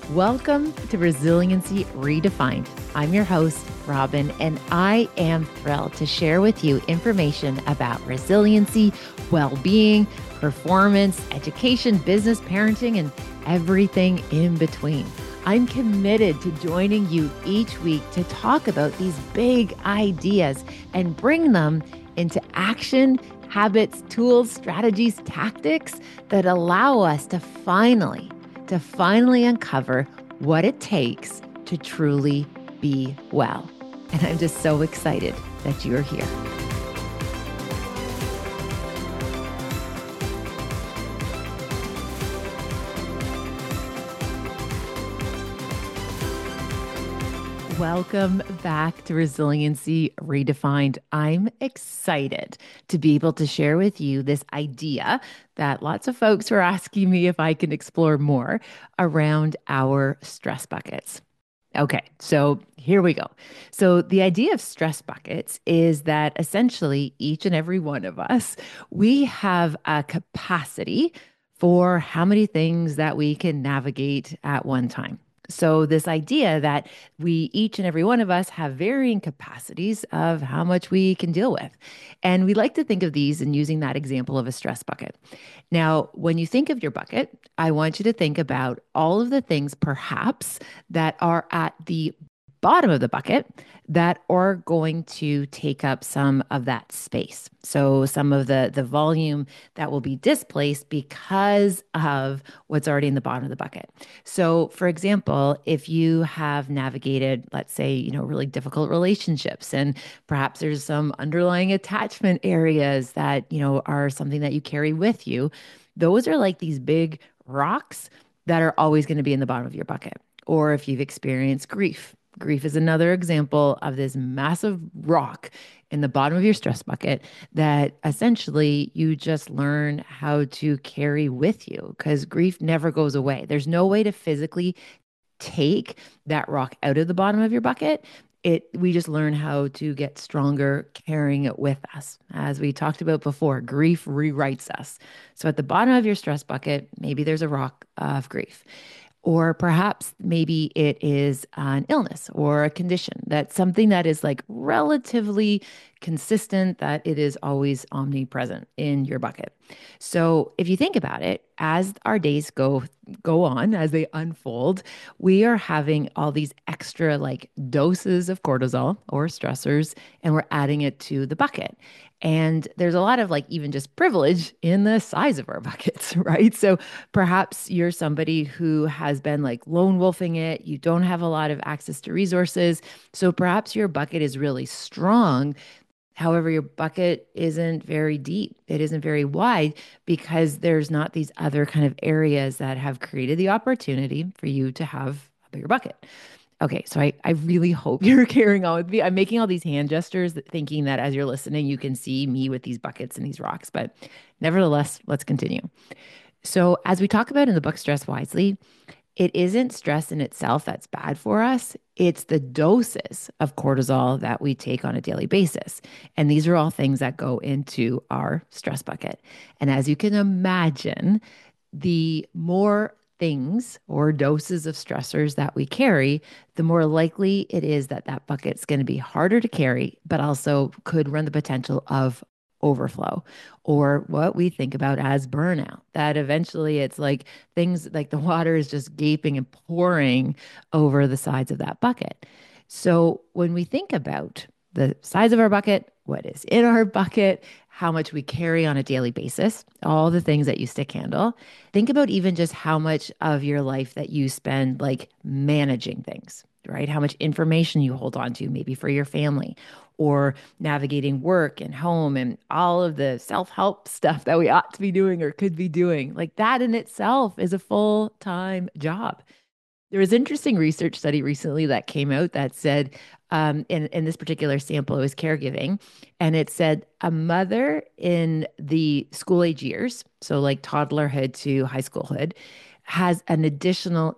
Welcome to Resiliency Redefined. I'm your host, Robin, and I am thrilled to share with you information about resiliency, well-being, performance, education, business, parenting, and everything in between. I'm committed to joining you each week to talk about these big ideas and bring them into action, habits, tools, strategies, tactics that allow us to finally uncover what it takes to truly be well. And I'm just so excited that you're here. Welcome back to Resiliency Redefined. I'm excited to be able to share with you this idea that lots of folks were asking me if I can explore more around our stress buckets. Okay, so here we go. So the idea of stress buckets is that essentially each and every one of us, we have a capacity for how many things that we can navigate at one time. So this idea that we, each and every one of us, have varying capacities of how much we can deal with. And we like to think of these and using that example of a stress bucket. Now, when you think of your bucket, I want you to think about all of the things perhaps that are at the bottom of the bucket that are going to take up some of that space. So some of the volume that will be displaced because of what's already in the bottom of the bucket. So for example, if you have navigated, let's say, really difficult relationships and perhaps there's some underlying attachment areas that, are something that you carry with you, those are like these big rocks that are always going to be in the bottom of your bucket. Or if you've experienced grief, grief is another example of this massive rock in the bottom of your stress bucket that essentially you just learn how to carry with you because grief never goes away. There's no way to physically take that rock out of the bottom of your bucket. We just learn how to get stronger carrying it with us. As we talked about before, grief rewrites us. So at the bottom of your stress bucket, maybe there's a rock of grief. Or perhaps maybe it is an illness or a condition that's something that is like relatively consistent, that it is always omnipresent in your bucket. So if you think about it, as our days go on, as they unfold, we are having all these extra like doses of cortisol or stressors, and we're adding it to the bucket. And there's a lot of like even just privilege in the size of our buckets, right? So perhaps you're somebody who has been like lone wolfing it. You don't have a lot of access to resources. So perhaps your bucket is really strong. However, your bucket isn't very deep. It isn't very wide because there's not these other kind of areas that have created the opportunity for you to have a bigger bucket. Okay, so I really hope you're carrying on with me. I'm making all these hand gestures, thinking that as you're listening, you can see me with these buckets and these rocks. But nevertheless, let's continue. So, as we talk about in the book Stress Wisely, it isn't stress in itself that's bad for us. It's the doses of cortisol that we take on a daily basis. And these are all things that go into our stress bucket. And as you can imagine, the more things or doses of stressors that we carry, the more likely it is that that bucket's going to be harder to carry, but also could run the potential of overflow or what we think about as burnout. That eventually it's like things like the water is just gaping and pouring over the sides of that bucket. So when we think about the size of our bucket, what is in our bucket, how much we carry on a daily basis, all the things that you stick handle, think about even just how much of your life that you spend like managing things, right? How much information you hold on to, maybe for your family, or navigating work and home and all of the self-help stuff that we ought to be doing or could be doing. Like that in itself is a full-time job. There was interesting research study recently that came out that said, in this particular sample, it was caregiving, and it said a mother in the school age years, so like toddlerhood to high schoolhood, has an additional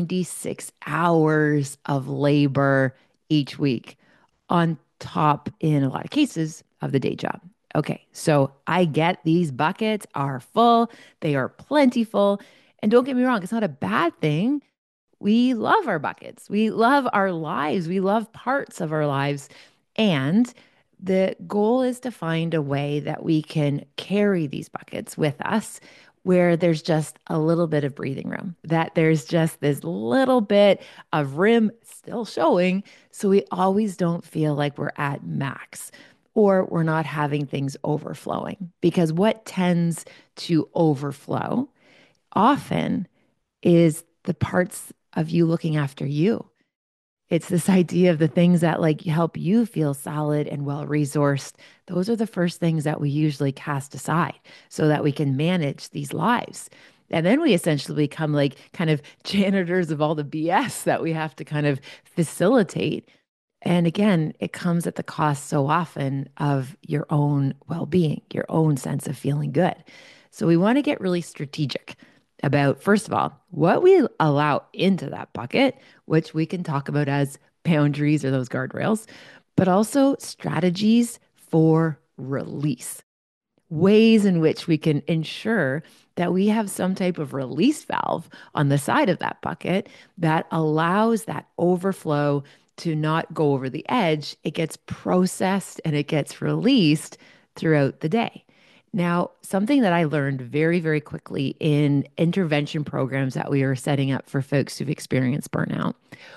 96 hours of labor each week on top, in a lot of cases, of the day job. Okay, so I get these buckets are full, they are plentiful. And don't get me wrong, it's not a bad thing. we love our buckets. We love our lives. We love parts of our lives. And the goal is to find a way that we can carry these buckets with us where there's just a little bit of breathing room, that there's just this little bit of rim still showing. So we always don't feel like we're at max or we're not having things overflowing. Because what tends to overflow often is the parts of you looking after you. It's this idea of the things that like help you feel solid and well resourced. Those are the first things that we usually cast aside so that we can manage these lives. And then we essentially become like kind of janitors of all the BS that we have to kind of facilitate. And again, it comes at the cost so often of your own well being, your own sense of feeling good. So we want to get really strategic about, first of all, what we allow into that bucket, which we can talk about as boundaries or those guardrails, but also strategies for release, ways in which we can ensure that we have some type of release valve on the side of that bucket that allows that overflow to not go over the edge. It gets processed and it gets released throughout the day. Now, something that I learned very, very quickly in intervention programs that we were setting up for folks who've experienced burnout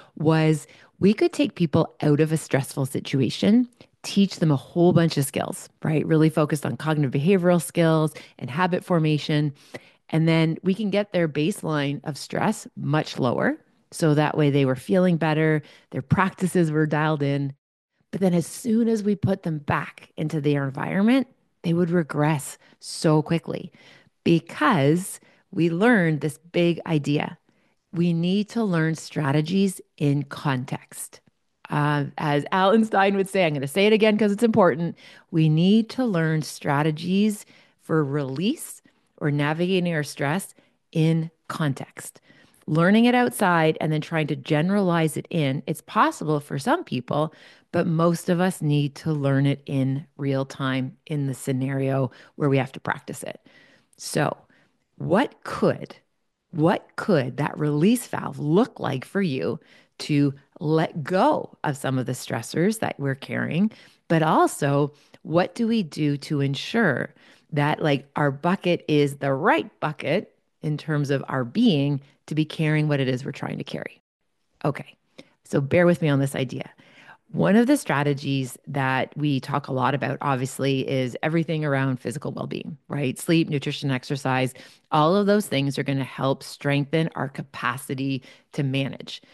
was we could take people out of a stressful situation, teach them a whole bunch of skills, right? Really focused on cognitive behavioral skills and habit formation. And then we can get their baseline of stress much lower. So that way they were feeling better, their practices were dialed in. But then as soon as we put them back into their environment, they would regress so quickly because we learned this big idea. We need to learn strategies in context. As Alan Stein would say, I'm going to say it again because it's important. We need to learn strategies for release or navigating our stress in context. Learning it outside and then trying to generalize it in, it's possible for some people, but most of us need to learn it in real time in the scenario where we have to practice it. So, what could what could that release valve look like for you to let go of some of the stressors that we're carrying? But also, what do we do to ensure that like our bucket is the right bucket in terms of our being to be carrying what it is we're trying to carry? Okay. So bear with me on this idea. One of the strategies that we talk a lot about, obviously, is everything around physical well being, right? Sleep, nutrition, exercise, all of those things are going to help strengthen our capacity to manage.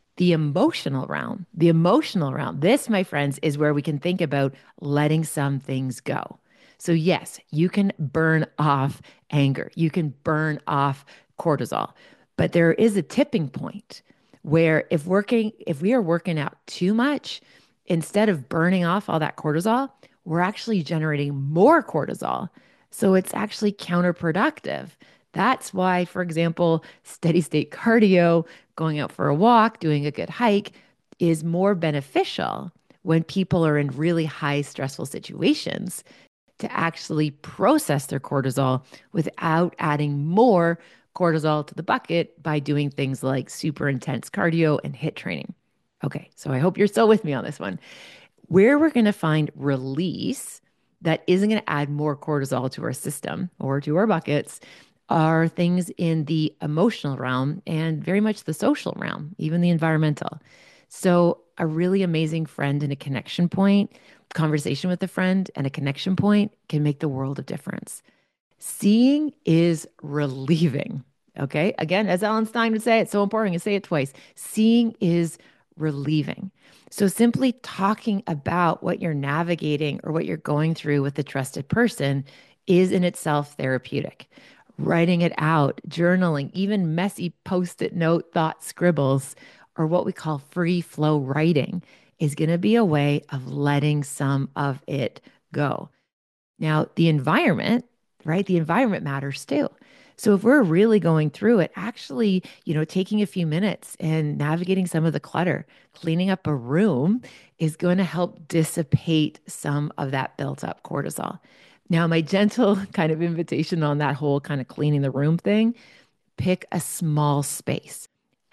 The emotional realm, this, my friends, is where we can think about letting some things go. So, yes, you can burn off anger, you can burn off cortisol, but there is a tipping point where if we are working out too much, instead of burning off all that cortisol, we're actually generating more cortisol. So it's actually counterproductive. That's why, for example, steady state cardio, going out for a walk, doing a good hike is more beneficial when people are in really high stressful situations to actually process their cortisol without adding more cortisol to the bucket by doing things like super intense cardio and HIIT training. Okay, so I hope you're still with me on this one. Where we're going to find release that isn't going to add more cortisol to our system or to our buckets are things in the emotional realm and very much the social realm, even the environmental. So, a really amazing friend and a connection point, conversation with a friend and a connection point can make the world of difference. Seeing is relieving. Okay. Again, as Alan Stein would say, it's so important to say it twice. Seeing is relieving. So simply talking about what you're navigating or what you're going through with a trusted person is in itself therapeutic. Writing it out, journaling, even messy post-it note thought scribbles, or what we call free flow writing, is going to be a way of letting some of it go. Now, the environment, right? The environment matters too. So if we're really going through it, actually, taking a few minutes and navigating some of the clutter, cleaning up a room is going to help dissipate some of that built up cortisol. Now, my gentle kind of invitation on that whole kind of cleaning the room thing, pick a small space.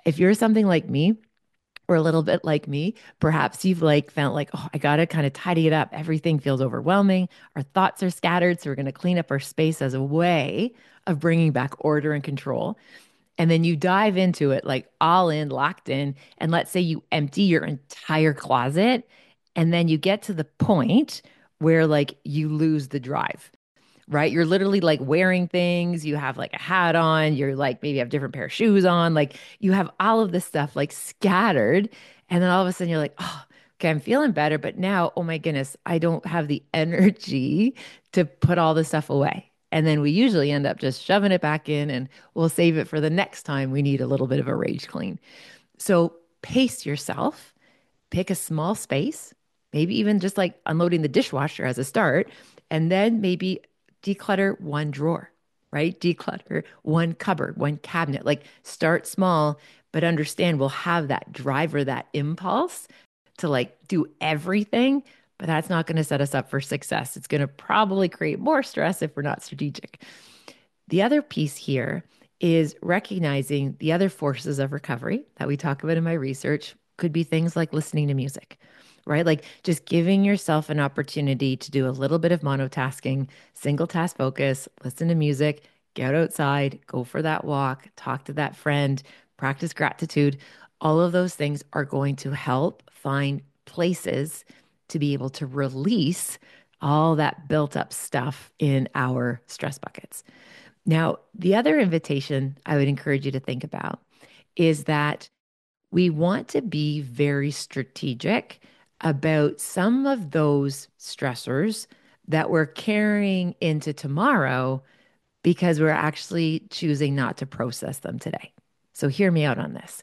If you're something like me, or a little bit like me, perhaps you've like felt like, oh, I got to kind of tidy it up. Everything feels overwhelming. Our thoughts are scattered. So we're going to clean up our space as a way of bringing back order and control. And then you dive into it like all in, locked in. And let's say you empty your entire closet. And then you get to the point where like you lose the drive, right? You're literally like wearing things. You have like a hat on. You're like maybe have different pair of shoes on. Like you have all of this stuff like scattered. And then all of a sudden you're like, oh, okay, I'm feeling better. But now, oh my goodness, I don't have the energy to put all this stuff away. And then we usually end up just shoving it back in and we'll save it for the next time we need a little bit of a rage clean. So pace yourself, pick a small space, maybe even just like unloading the dishwasher as a start, and then maybe declutter one drawer, right? Declutter one cupboard, one cabinet. Like start small, but understand we'll have that drive or that impulse to like do everything, but that's not going to set us up for success. It's going to probably create more stress if we're not strategic. The other piece here is recognizing the other forces of recovery that we talk about in my research could be things like listening to music, right? Like just giving yourself an opportunity to do a little bit of monotasking, single task focus, listen to music, get outside, go for that walk, talk to that friend, practice gratitude. All of those things are going to help find places to be able to release all that built up stuff in our stress buckets. Now, the other invitation I would encourage you to think about is that we want to be very strategic about some of those stressors that we're carrying into tomorrow because we're actually choosing not to process them today. So, hear me out on this.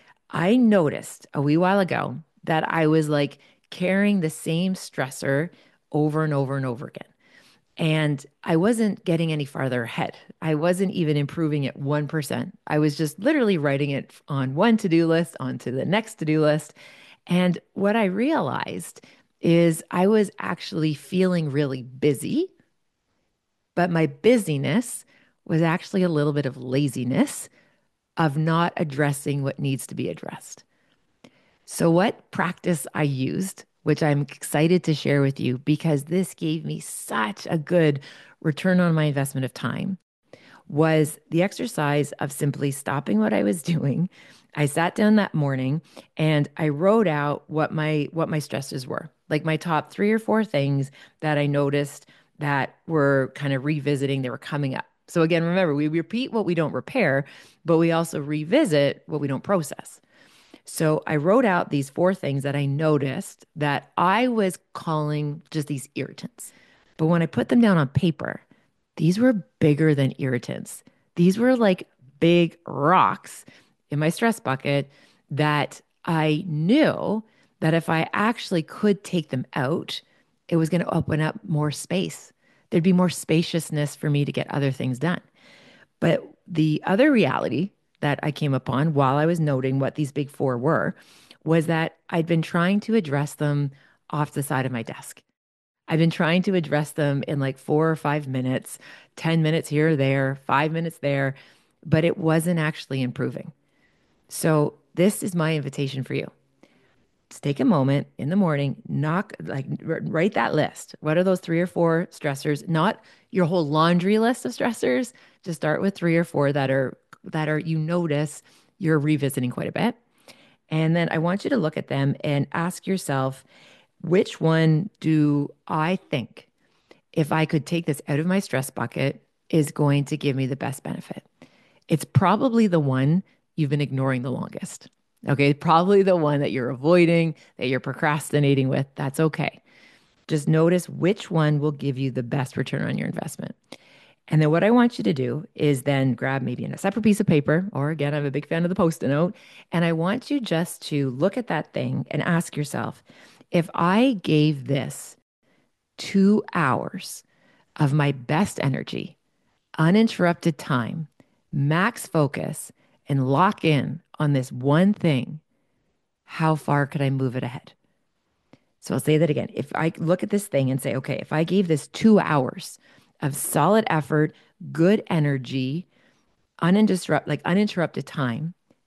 I noticed a wee while ago that I was like carrying the same stressor over and over and over again. And I wasn't getting any farther ahead. I wasn't even improving it 1%. I was just literally writing it on one to do list, onto the next to do list. And what I realized is I was actually feeling really busy, but my busyness was actually a little bit of laziness of not addressing what needs to be addressed. So, what practice I used, which I'm excited to share with you because this gave me such a good return on my investment of time, was the exercise of simply stopping what I was doing. I sat down that morning and I wrote out what my stresses were, like my top three or four things that I noticed that were kind of revisiting, they were coming up. So again, remember, we repeat what we don't repair, but we also revisit what we don't process. So I wrote out these four things that I noticed that I was calling just these irritants. But when I put them down on paper, these were bigger than irritants. These were like big rocks in my stress bucket that I knew that if I actually could take them out, it was going to open up more space. There'd be more spaciousness for me to get other things done. But the other reality that I came upon while I was noting what these big four were was that I'd been trying to address them off the side of my desk. I've been trying to address them in like 4 or 5 minutes, 10 minutes here or there, 5 minutes there, but it wasn't actually improving. So, this is my invitation for you. Just take a moment in the morning, write that list. What are those three or four stressors? Not your whole laundry list of stressors. Just start with three or four that are you notice you're revisiting quite a bit. And then I want you to look at them and ask yourself, which one do I think, if I could take this out of my stress bucket, is going to give me the best benefit? It's probably the one you've been ignoring the longest. Okay, probably the one that you're avoiding, that you're procrastinating with. That's okay. Just notice which one will give you the best return on your investment. And then what I want you to do is then grab maybe in a separate piece of paper, or again, I'm a big fan of the post-it note, and I want you just to look at that thing and ask yourself, if I gave this 2 hours of my best energy, uninterrupted time, max focus, and lock in on this one thing, how far could I move it ahead? So I'll say that again. If I look at this thing and say, okay, if I gave this 2 hours of solid effort, good energy, uninterrupted time,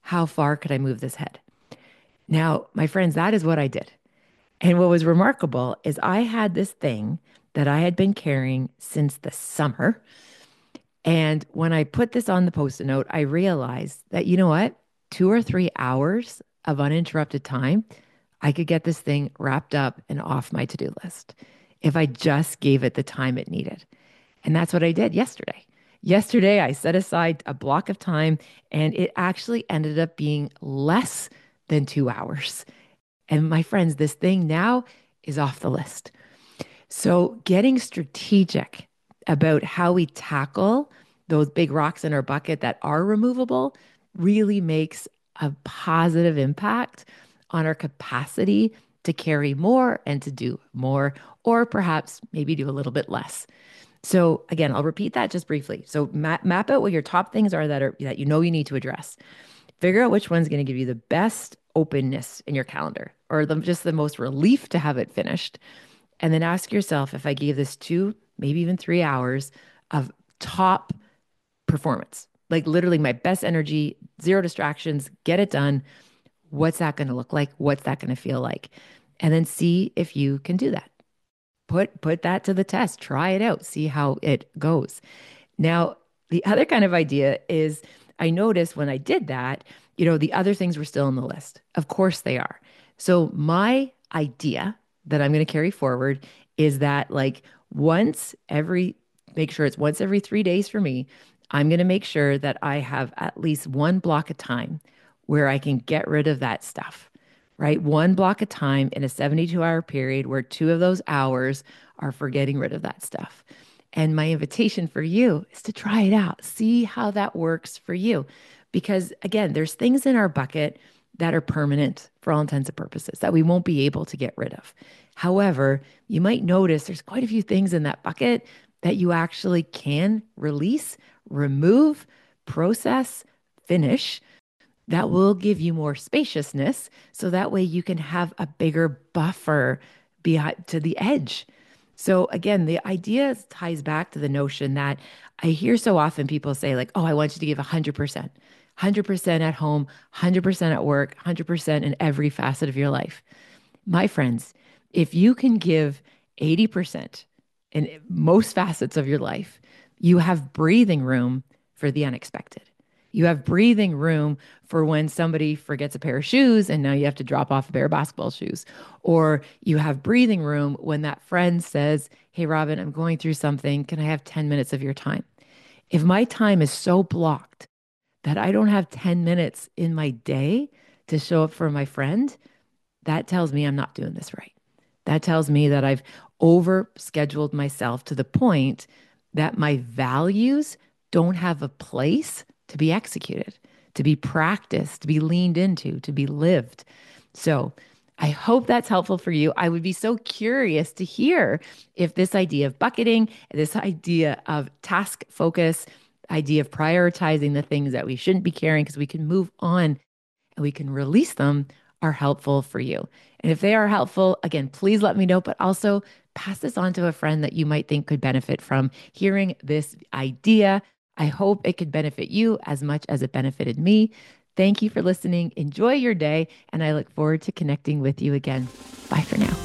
how far could I move this head? Now, my friends, that is what I did. And what was remarkable is I had this thing that I had been carrying since the summer. And when I put this on the post-it note, I realized that, you know what? 2 or 3 hours of uninterrupted time, I could get this thing wrapped up and off my to-do list if I just gave it the time it needed. And that's what I did yesterday. Yesterday, I set aside a block of time and it actually ended up being less than 2 hours. And my friends, this thing now is off the list. So, getting strategic about how we tackle those big rocks in our bucket that are removable really makes a positive impact on our capacity to carry more and to do more, or perhaps maybe do a little bit less. So again, I'll repeat that just briefly. So map out what your top things are that you know you need to address. Figure out which one's going to give you the best openness in your calendar or just the most relief to have it finished. And then ask yourself, if I gave this 2, maybe even 3 hours of top performance, like literally my best energy, zero distractions, get it done. What's that going to look like? What's that going to feel like? And then see if you can do that. Put that to the test. Try it out. See how it goes. Now, the other kind of idea is I noticed when I did that, the other things were still on the list. Of course they are. So my idea that I'm going to carry forward is that make sure it's once every 3 days for me. I'm going to make sure that I have at least one block of time where I can get rid of that stuff, right? One block of time in a 72-hour period where 2 of those hours are for getting rid of that stuff. And my invitation for you is to try it out. See how that works for you. Because again, there's things in our bucket that are permanent for all intents and purposes that we won't be able to get rid of. However, you might notice there's quite a few things in that bucket that you actually can release, remove, process, finish that will give you more spaciousness. So that way you can have a bigger buffer behind to the edge. So again, the idea ties back to the notion that I hear so often people say like, oh, I want you to give 100%, 100% at home, 100% at work, 100% in every facet of your life. My friends, if you can give 80% in most facets of your life, you have breathing room for the unexpected. You have breathing room for when somebody forgets a pair of shoes and now you have to drop off a pair of basketball shoes. Or you have breathing room when that friend says, hey, Robin, I'm going through something. Can I have 10 minutes of your time? If my time is so blocked that I don't have 10 minutes in my day to show up for my friend, that tells me I'm not doing this right. That tells me that I've over scheduled myself to the point that my values don't have a place to be executed, to be practiced, to be leaned into, to be lived. So I hope that's helpful for you. I would be so curious to hear if this idea of bucketing, this idea of task focus, idea of prioritizing the things that we shouldn't be carrying because we can move on and we can release them are helpful for you. And if they are helpful, again, please let me know, but also pass this on to a friend that you might think could benefit from hearing this idea. I hope it could benefit you as much as it benefited me. Thank you for listening. Enjoy your day, and I look forward to connecting with you again. Bye for now.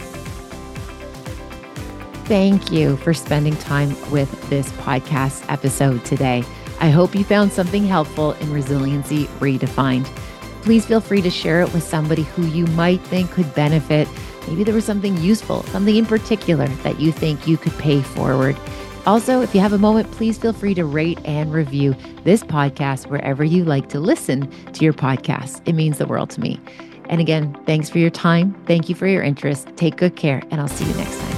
Thank you for spending time with this podcast episode today. I hope you found something helpful in Resiliency Redefined. Please feel free to share it with somebody who you might think could benefit. Maybe there was something useful, something in particular that you think you could pay forward. Also, if you have a moment, please feel free to rate and review this podcast wherever you like to listen to your podcast. It means the world to me. And again, thanks for your time. Thank you for your interest. Take good care, and I'll see you next time.